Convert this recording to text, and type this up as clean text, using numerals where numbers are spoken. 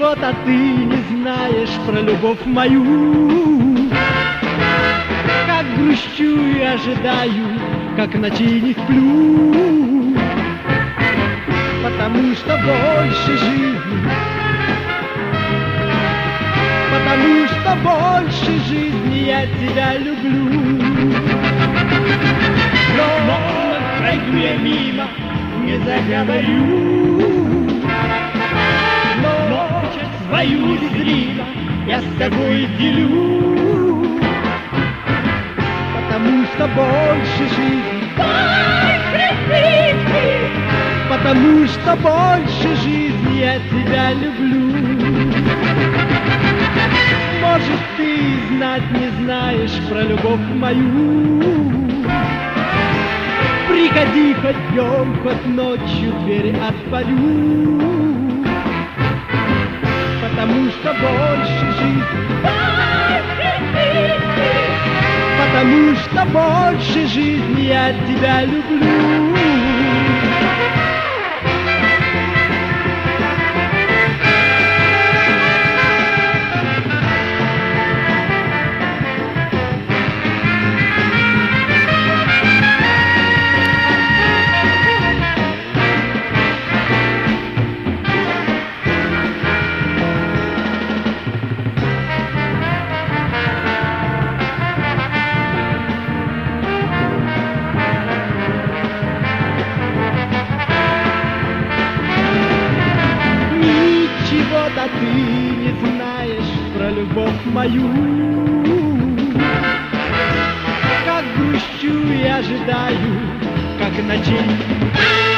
Ничего-то ты не знаешь про любовь мою. Как грущу и ожидаю, как ночей не сплю, потому что больше жизни, потому что больше жизни я тебя люблю. Но пройду я мимо, не заговорю, но часть свою незримо я с тобой делю, потому что больше жизни, потому что больше жизни я тебя люблю. Может, ты знать не знаешь про любовь мою. Приходи хоть днем, хоть ночью, дверь отворю, потому что больше жизни, потому что больше жизни я тебя люблю. Ничего-то ты не знаешь про любовь мою. Как грущу и ожидаю, как ночей